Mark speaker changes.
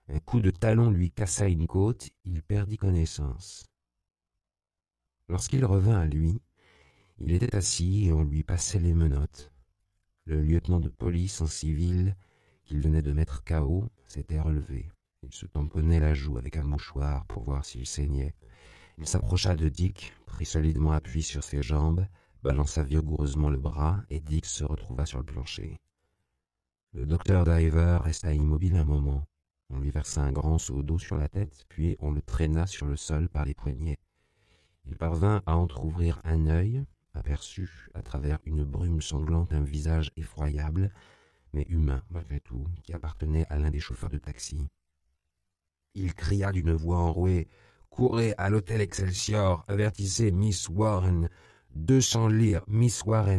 Speaker 1: Un coup de talon lui cassa une côte, il perdit connaissance. Lorsqu'il revint à lui, il était assis et on lui passait les menottes. Le lieutenant de police en civil, qu'il venait de mettre KO, s'était relevé. Il se tamponnait la joue avec un mouchoir pour voir s'il saignait. Il s'approcha de Dick, prit solidement appui sur ses jambes, balança vigoureusement le bras et Dick se retrouva sur le plancher. Le docteur Diver resta immobile un moment. On lui versa un grand seau d'eau sur la tête, puis on le traîna sur le sol par les poignets. Il parvint à entr'ouvrir un œil, aperçut à travers une brume sanglante un visage effroyable, mais humain malgré tout, qui appartenait à l'un des chauffeurs de taxi. Il cria d'une voix enrouée: « Courez à l'hôtel Excelsior, avertissez Miss Warren. 200 livres, Miss Warren. »